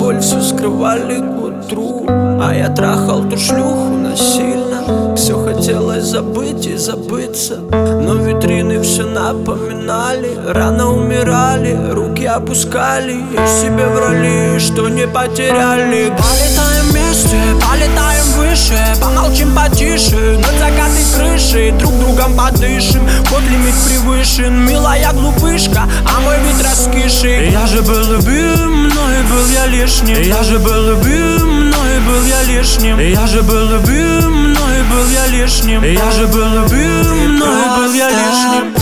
боль все скрывали к утру, а я трахал ту шлюху насильно. Все хотелось забыть и забыться, но витрины все напоминали. Рано умирали, руки опускали и себе врали, что не потеряли. Полетаем вместе, полетаем выше, помолчим потише, над закатной крышей друг другом подышим. Ход лимит превышен, милая глупышка, а мой вид раскисший. Я же был любим, но и был я лишним. Я же был любим, но и был я лишним. Я же был любим, но и был я лишним. Я же был любим, но и был я лишним.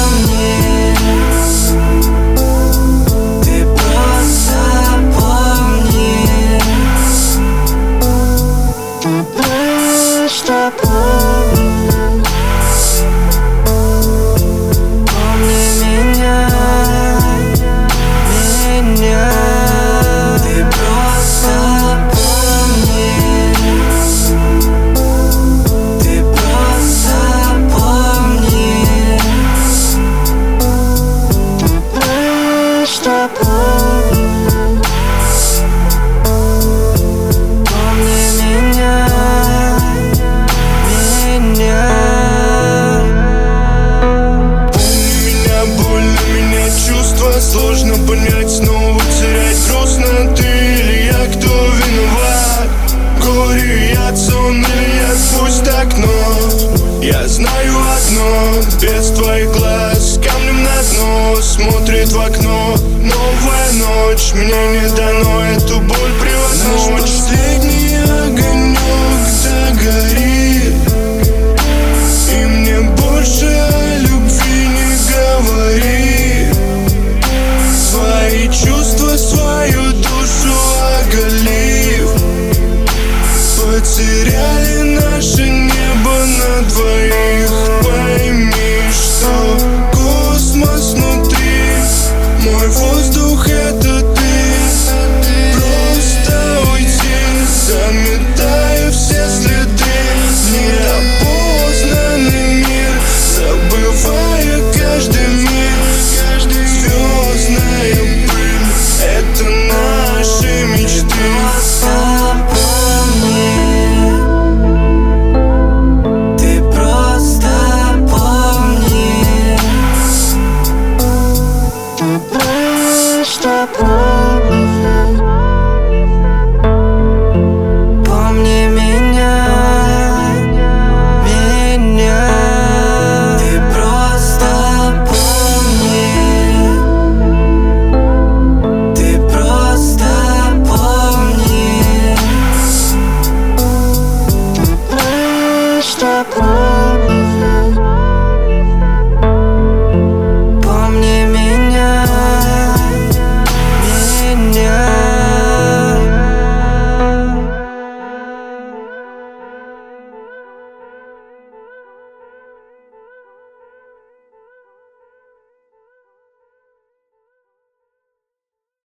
Ты просто помни, ты просто помни, помни меня, меня. Ты просто помни, ты просто помни, ты просто помни, помни меня, меня. Помни меня, больно меня чувства, сложно понять, снова терять грустно. Ты или я, кто виноват? Горе я, сон или я, пусть так, но я знаю одно: без твоих глаз камнем на дно смотрит в окно. Новая ночь, мне не дано эту боль